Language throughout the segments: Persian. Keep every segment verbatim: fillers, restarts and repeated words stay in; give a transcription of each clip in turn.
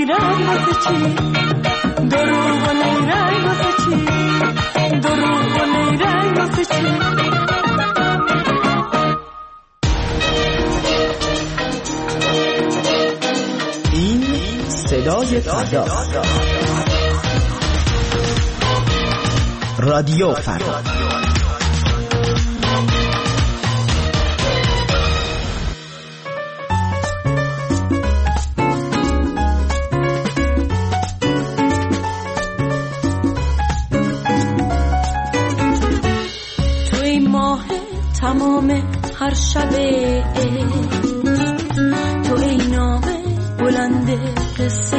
نیرنگ واسه چی، دروغ و نیرنگ واسه چی، دروغ و نیرنگ واسه چی. این صدای فردا، رادیو فردا. توی ماه تمام هر شبه، تو ای نامه بلند قصه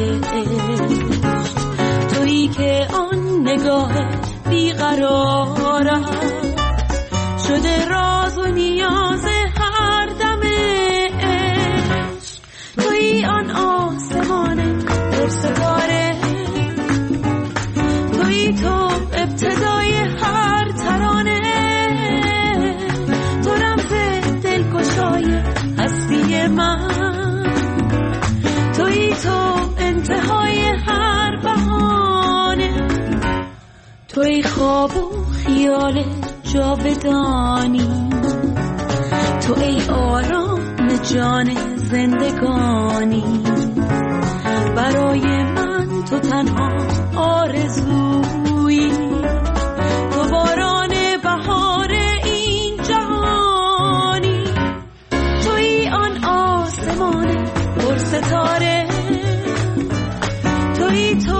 عشق، تویی که آن نگاه بیقرارم شده راز و نیاز هر دم عشق، تویی آن آسمان پر ستاره، تویی تو ابتدای هر ترانه، تو رمز دلگشای هستی من، تویی تو انتهای هر بهانه، تویی خواب و خیال جاودانی، تو ای آرام جان زندگانی، برای من تو تنها آرزویی، تو باران بهار این جهانی، تویی آن آسمان پر ستاره، تویی تو